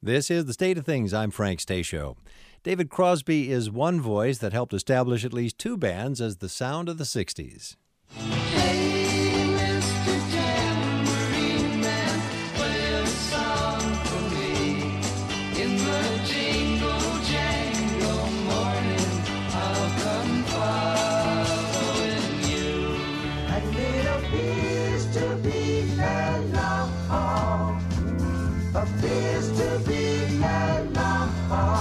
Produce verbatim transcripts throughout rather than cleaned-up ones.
This is The State of Things. I'm Frank Stasio. David Crosby is one voice that helped establish at least two bands as the sound of the sixties. Hey, Mister Tambourine Man, play a song for me. In the jingle jangle morning, I'll come following you. A little piece to be along, a piece to be along,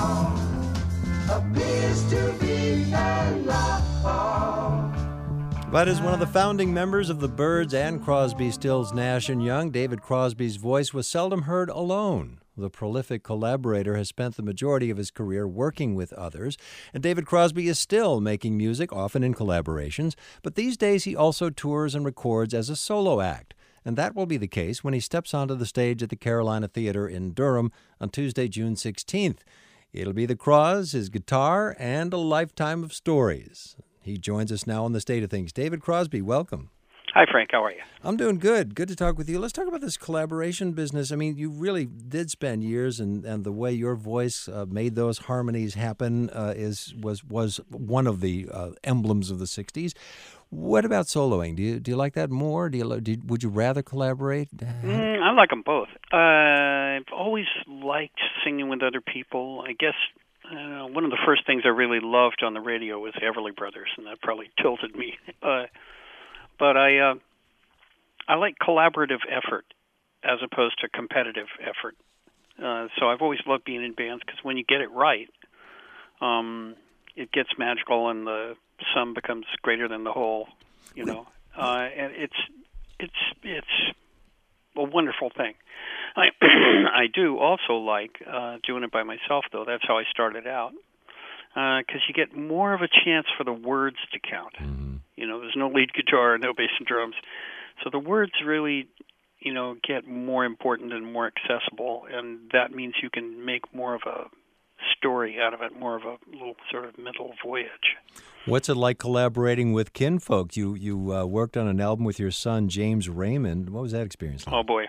a piece to be along. But as one of the founding members of the Byrds and Crosby, Stills, Nash and Young, David Crosby's voice was seldom heard alone. The prolific collaborator has spent the majority of his career working with others, and David Crosby is still making music, often in collaborations, but these days he also tours and records as a solo act. And that will be the case when he steps onto the stage at the Carolina Theater in Durham on Tuesday, June sixteenth. It'll be the Cros, his guitar, and a lifetime of stories. He joins us now on The State of Things. David Crosby, welcome. Hi, Frank. How are you? I'm doing good. Good to talk with you. Let's talk about this collaboration business. I mean, you really did spend years, and, and the way your voice uh, made those harmonies happen uh, is was was one of the uh, emblems of the sixties. What about soloing? Do you do you like that more? Do you, do you would you rather collaborate? Mm, I like them both. Uh, I've always liked singing with other people. I guess uh, one of the first things I really loved on the radio was Everly Brothers, and that probably tilted me. Uh, but I uh, I like collaborative effort as opposed to competitive effort. Uh, so I've always loved being in bands because when you get it right, um, it gets magical and the sum becomes greater than the whole, you know, uh, and it's it's it's a wonderful thing. I I do also like uh, doing it by myself, though. That's how I started out, because uh, you get more of a chance for the words to count. Mm-hmm. You know, there's no lead guitar, no bass and drums, so the words really, you know, get more important and more accessible, and that means you can make more of a story out of it, more of a little sort of mental voyage. What's it like collaborating with kinfolk? You you uh, worked on an album with your son, James Raymond. What was that experience like? Oh, boy.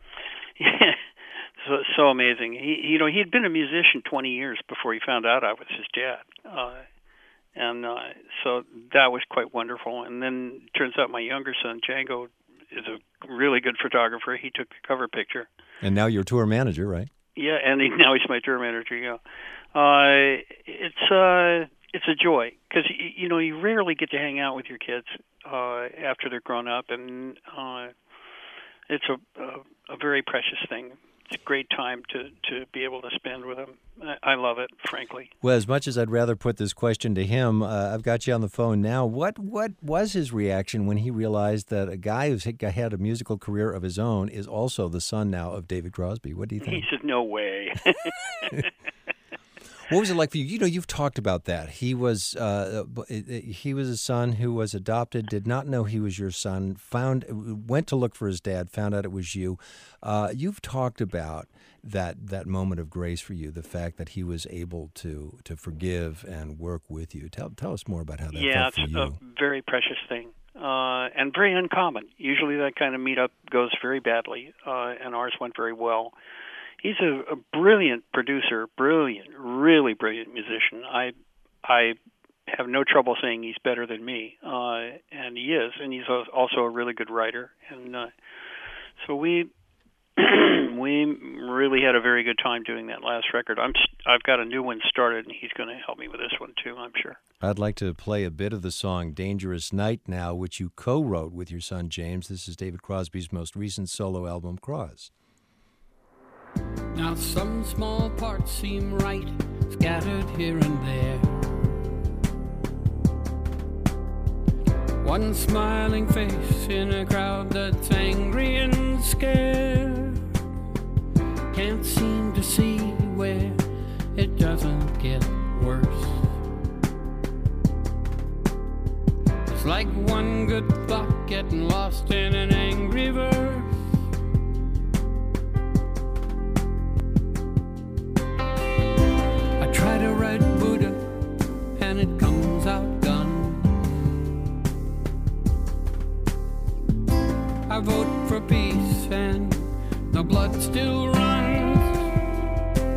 so, so amazing. He, you know, he had been a musician twenty years before he found out I was his dad. Uh, and uh, so that was quite wonderful. And then it turns out my younger son, Django, is a really good photographer. He took the cover picture. And now you're tour manager, right? Yeah, and he, now he's my tour manager. Yeah, uh, it's uh, it's a joy because you know you rarely get to hang out with your kids uh, after they're grown up, and uh, it's a, a a very precious thing. It's a great time to, to be able to spend with them. I, I love it, frankly. Well, as much as I'd rather put this question to him, uh, I've got you on the phone now. What what was his reaction when he realized that a guy who's had a musical career of his own is also the son now of David Crosby? What do you think? He said, no way. What was it like for you? You know, you've talked about that. He was uh, he was a son who was adopted, did not know he was your son, found went to look for his dad, found out it was you. Uh, you've talked about that that moment of grace for you, the fact that he was able to to forgive and work with you. Tell tell us more about how that yeah, felt for you. Yeah, it's a very precious thing uh, and very uncommon. Usually that kind of meetup goes very badly, uh, and ours went very well. He's a, a brilliant producer, brilliant, really brilliant musician. I, I have no trouble saying he's better than me, uh, and he is. And he's also a really good writer. And uh, so we, we really had a very good time doing that last record. I'm, I've got a new one started, and he's going to help me with this one too, I'm sure. I'd like to play a bit of the song "Dangerous Night" now, which you co-wrote with your son James. This is David Crosby's most recent solo album, Cros. Now some small parts seem right, scattered here and there. One smiling face in a crowd that's angry and scared. Can't seem to see where it doesn't get worse. It's like one good thought getting lost in an angry verse. Try to write Buddha, and it comes out done. I vote for peace, and the blood still runs.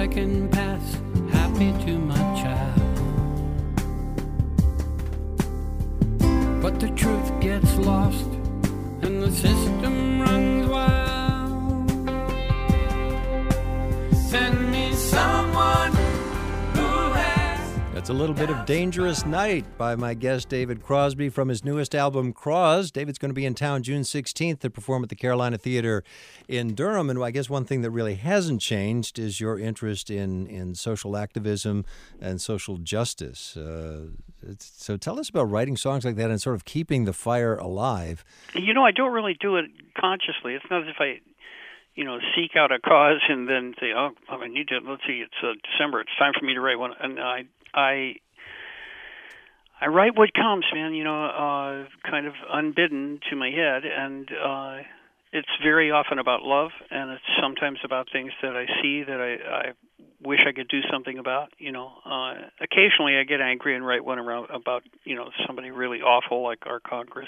second pass, happy to my child. But the truth gets lost and the system runs wild. Send me someone who has. That's a little bit of Dangerous Night by my guest David Crosby from his newest album, Croz. David's going to be in town June sixteenth to perform at the Carolina Theater in Durham. And I guess one thing that really hasn't changed is your interest in, in social activism and social justice. Uh, it's, so tell us about writing songs like that and sort of keeping the fire alive. You know, I don't really do it consciously. It's not as if I, you know, seek out a cause and then say, oh, I need to, let's see, it's uh, December, it's time for me to write one. And I, I, I write what comes, man, you know, uh, kind of unbidden to my head. And uh, it's very often about love, and it's sometimes about things that I see that I, I wish I could do something about, you know. Uh, occasionally I get angry and write one around about, you know, somebody really awful like our Congress.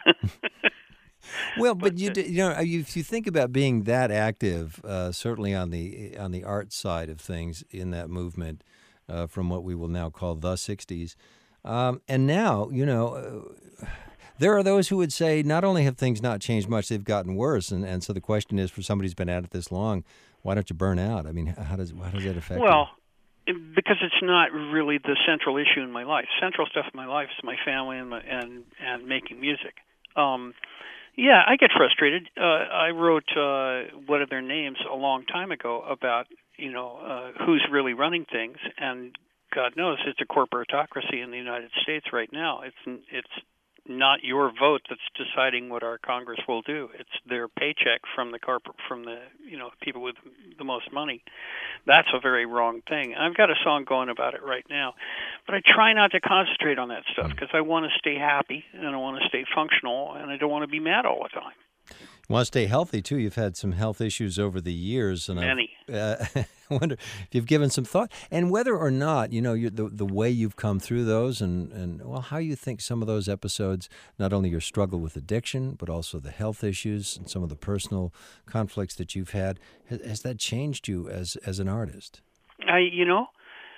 Well, but, but you, you know, if you think about being that active, uh, certainly on the on the art side of things in that movement, uh, from what we will now call the sixties, um, and now, you know, uh, there are those who would say not only have things not changed much, they've gotten worse, and, and so the question is, for somebody who's been at it this long, why don't you burn out? I mean, how does how does that affect well, you? Well, because it's not really the central issue in my life. Central stuff in my life is my family and my, and and making music. Um, Yeah, I get frustrated. Uh, I wrote uh, What Are Their Names a long time ago about, you know, uh, who's really running things, and God knows it's a corporatocracy in the United States right now. It's it's not your vote that's deciding what our Congress will do. It's their paycheck from the corporate, from the, you know, people with the most money. That's a very wrong thing. I've got a song going about it right now, but I try not to concentrate on that stuff because I want to stay happy and I want to stay functional and I don't want to be mad all the time. You want to stay healthy, too. You've had some health issues over the years. And Many. Uh, I wonder if you've given some thought. And whether or not, you know, you, the the way you've come through those and, and, well, how you think some of those episodes, not only your struggle with addiction, but also the health issues and some of the personal conflicts that you've had, has, has that changed you as, as an artist? I, you know,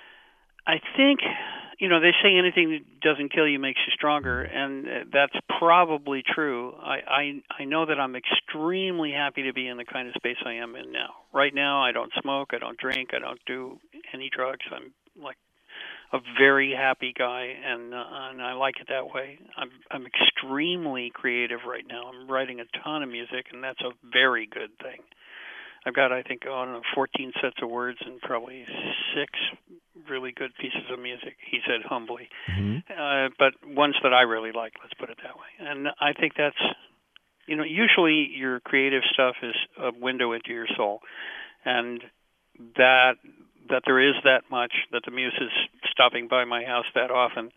I think, you know, they say anything that doesn't kill you makes you stronger, and that's probably true. I, I I know that I'm extremely happy to be in the kind of space I am in now. Right now, I don't smoke, I don't drink, I don't do any drugs. I'm like a very happy guy, and uh, and I like it that way. I'm I'm extremely creative right now. I'm writing a ton of music, and that's a very good thing. I've got, I think, I don't know, fourteen sets of words and probably six really good pieces of music, he said humbly. Mm-hmm. Uh, but ones that I really like, let's put it that way. And I think that's, you know, usually your creative stuff is a window into your soul. And that that there is that much, that the muse is stopping by my house that often,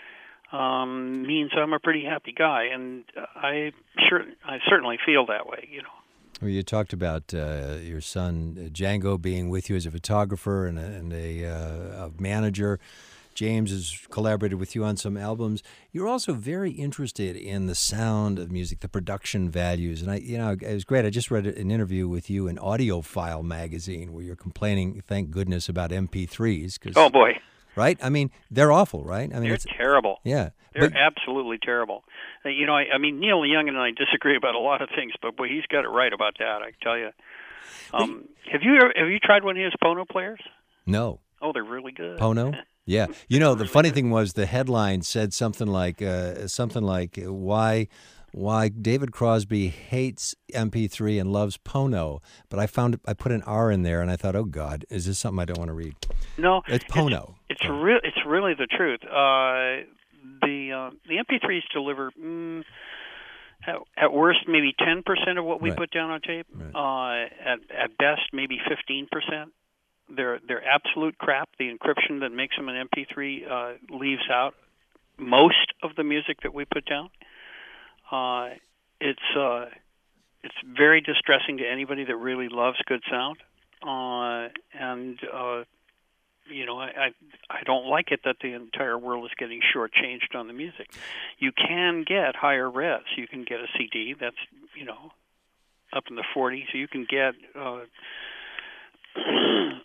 um, means I'm a pretty happy guy. And I sure I certainly feel that way, you know. Well, you talked about uh, your son uh, Django being with you as a photographer and a, and a, uh, a manager. James has collaborated with you on some albums. You're also very interested in the sound of music, the production values. And I, you know, it was great. I just read an interview with you in Audiophile magazine where you're complaining, thank goodness, about M P threes. Cause, oh boy! Right? I mean, they're awful, right? I mean, they're it's, terrible. Yeah. They're but, absolutely terrible. Uh, you know, I, I mean, Neil Young and I disagree about a lot of things, but boy, he's got it right about that, I tell you. Um, have you ever, have you tried one of his Pono players? No. Oh, they're really good. Pono? Yeah. You know, the funny thing was the headline said something like, uh, something like, why... why David Crosby hates M P three and loves Pono, but I found I put an R in there and I thought, oh God, is this something I don't want to read? No, it's Pono. It's it's, re- it's really the truth. Uh, the uh, the M P threes deliver mm, at, at worst maybe ten percent of what we right. put down on tape. Right. Uh, at at best maybe fifteen percent. They're they're absolute crap. The encryption that makes them an M P three uh, leaves out most of the music that we put down. Uh, it's uh, it's very distressing to anybody that really loves good sound, uh, and uh, you know I, I I don't like it that the entire world is getting shortchanged on the music. You can get higher res. You can get a C D that's you know up in the forties. You can get uh,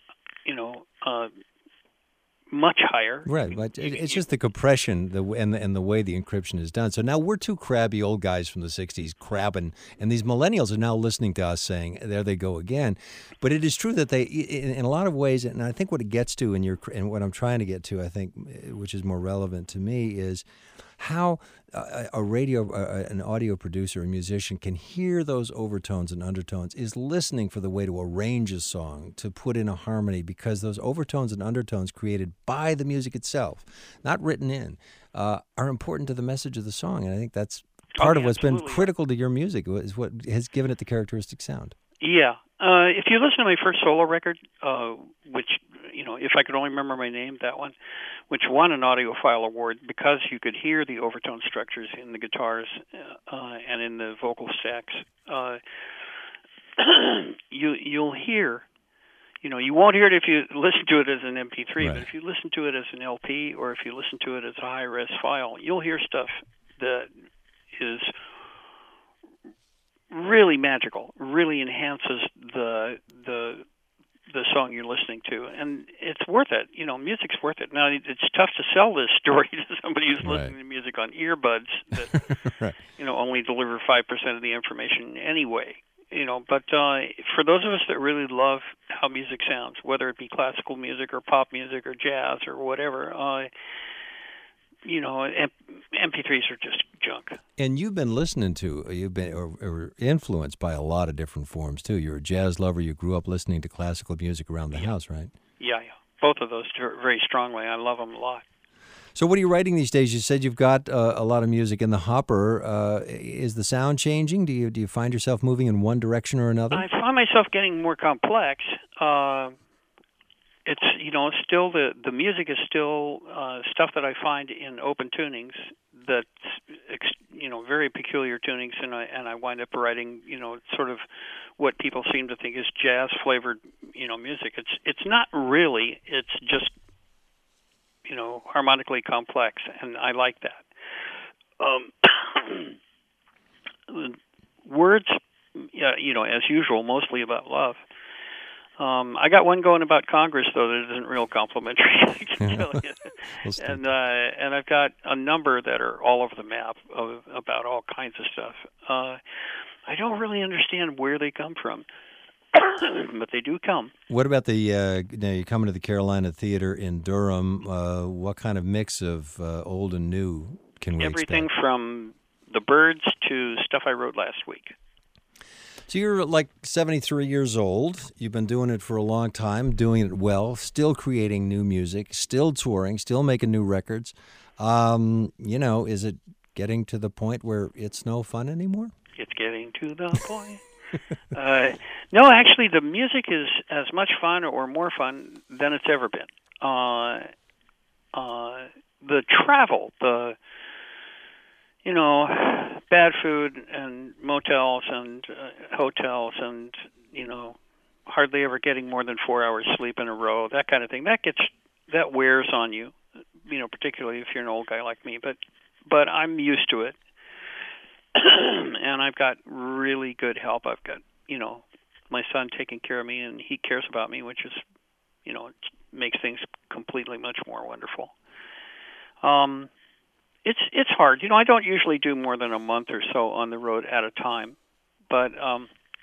you know, uh, much higher. Right, but it, it's just the compression the, and, the, and the way the encryption is done. So now we're two crabby old guys from the sixties crabbing, and these millennials are now listening to us saying, there they go again. But it is true that they, in, in a lot of ways, and I think what it gets to, in your, and what I'm trying to get to, I think, which is more relevant to me, is how a, a radio, a, an audio producer, a musician can hear those overtones and undertones, is listening for the way to arrange a song, to put in a harmony, because those overtones and undertones created by the music itself, not written in, uh, are important to the message of the song. And I think that's part Oh, of what's absolutely. been critical to your music, is what has given it the characteristic sound. Yeah. Uh, if you listen to my first solo record, uh, which, you know, if I could only remember my name, that one, which won an audiophile award because you could hear the overtone structures in the guitars uh, and in the vocal stacks, uh, you, you'll hear, you know, you won't hear it if you listen to it as an M P three, Right. but if you listen to it as an L P or if you listen to it as a high-res file, you'll hear stuff that is really magical, really enhances the the the song you're listening to, and it's worth it. You know, music's worth it. Now, it's tough to sell this story to somebody who's Right. listening to music on earbuds that Right. you know only deliver five percent of the information anyway. You know, but uh, for those of us that really love how music sounds, whether it be classical music or pop music or jazz or whatever, uh, you know, M- MP3s are just junk. And you've been listening to, you've been or, or influenced by a lot of different forms, too. You're a jazz lover. You grew up listening to classical music around the house, right? Yeah, yeah. Both of those do- very strongly. I love them a lot. So what are you writing these days? You said you've got uh, a lot of music in the hopper. Uh, is the sound changing? Do you do you find yourself moving in one direction or another? I find myself getting more complex. Uh, it's you know still the the music is still uh, stuff that I find in open tunings that's ex- you know very peculiar tunings, and I and I wind up writing you know sort of what people seem to think is jazz flavored you know music. It's it's not really. It's just you know harmonically complex, and I like that. Um, words, yeah, you know, as usual, mostly about love. Um, I got one going about Congress, though, that isn't real complimentary, I can tell you. We'll stick- And uh, and I've got a number that are all over the map of, about all kinds of stuff. Uh, I don't really understand where they come from, but they do come. What about the, uh, now you're coming to the Carolina Theater in Durham. Uh, what kind of mix of uh, old and new can we Everything expect? from the Byrds to stuff I wrote last week. So you're like seventy-three years old. You've been doing it for a long time, doing it well, still creating new music, still touring, still making new records. Um, you know, is it getting to the point where it's no fun anymore? It's getting to the point. uh, no, actually, the music is as much fun or more fun than it's ever been. Uh, uh, the travel, the you know, bad food and motels and uh, hotels and you know, hardly ever getting more than four hours sleep in a row, that kind of thing. That gets that wears on you, you know, particularly if you're an old guy like me. But but I'm used to it. And I've got really good help. I've got, you know, my son taking care of me, and he cares about me, which is, you know, it makes things completely much more wonderful. Um, it's it's hard. You know, I don't usually do more than a month or so on the road at a time, but um,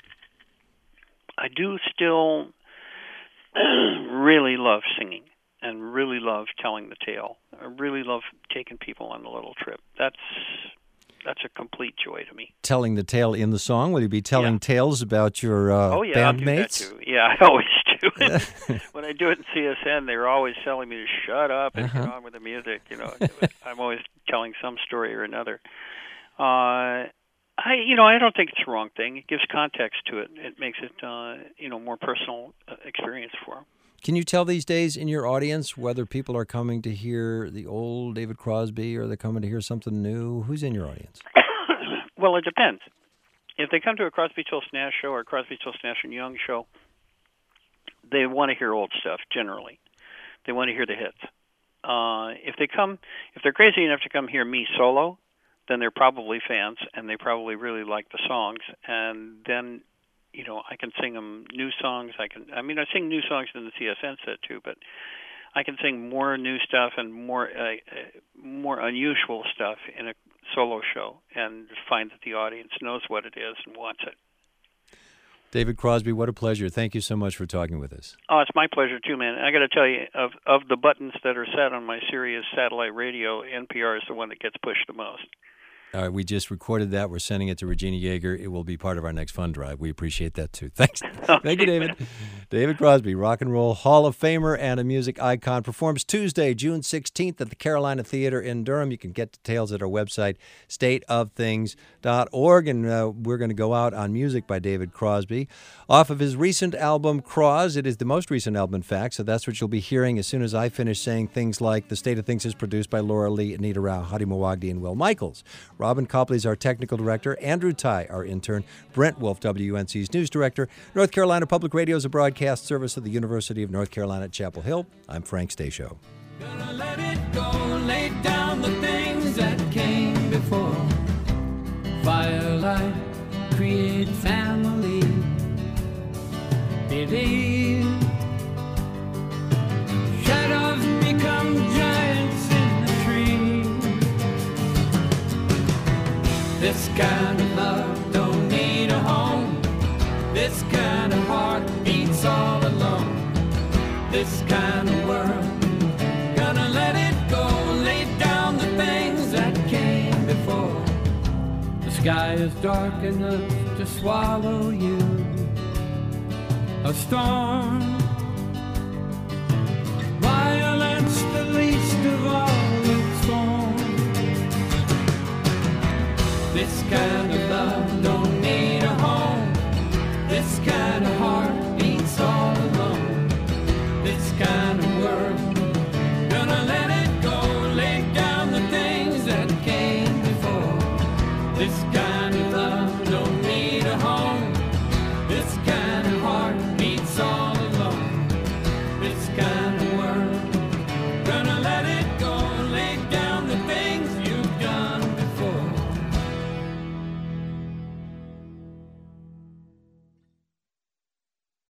I do still really love singing and really love telling the tale. I really love taking people on a little trip. That's That's a complete joy to me. Telling the tale in the song? Will you be telling Yeah. tales about your uh, Oh yeah, I'll do that bandmates? too. Yeah, I always do it. When I do it in C S N, they're always telling me to shut up and Uh-huh. get on with the music. You know, I'm always telling some story or another. Uh, I, you know, I don't think it's the wrong thing. It gives context to it. It makes it, uh, you know, more personal uh, experience for them. Can you tell these days in your audience whether people are coming to hear the old David Crosby or they're coming to hear something new? Who's in your audience? Well, it depends. If they come to a Crosby, Stills, Nash show or a Crosby, Stills, Nash and Young show, they want to hear old stuff generally. They want to hear the hits. Uh, if they come, if they're crazy enough to come hear me solo, then they're probably fans and they probably really like the songs. And then, you know, I can sing them new songs. I can, I mean, I sing new songs in the C S N set too, but I can sing more new stuff and more uh, uh, more unusual stuff in a solo show, and find that the audience knows what it is and wants it. David Crosby, what a pleasure. Thank you so much for talking with us. Oh, it's my pleasure too, man. I got to tell you, of of the buttons that are set on my Sirius satellite radio, N P R is the one that gets pushed the most. All right, we just recorded that. We're sending it to Regina Yeager. It will be part of our next fund drive. We appreciate that, too. Thanks. Okay. Thank you, David. David Crosby, Rock and Roll Hall of Famer and a music icon, performs Tuesday, June sixteenth at the Carolina Theater in Durham. You can get details at our website, state of things dot org. And uh, we're going to go out on music by David Crosby. Off of his recent album, Cross, it is the most recent album, in fact, so that's what you'll be hearing as soon as I finish saying things like The State of Things is produced by Laura Lee, Anita Rao, Hadi Mawagdi, and Will Michaels. Robin Copley is our technical director, Andrew Ty, our intern, Brent Wolf, W N C's news director. North Carolina Public Radio is a broadcast service of the University of North Carolina at Chapel Hill. I'm Frank Stasio. Gonna let it go, lay down the things that came before. Firelight, create family, believe. Shadows become giants in the tree. This kind of love don't need a home. This kind of heart beats all alone. This kind of world, gonna let it go, lay down the things that came before. The sky is dark enough to swallow you. A storm, violence the least of all its forms. This kind of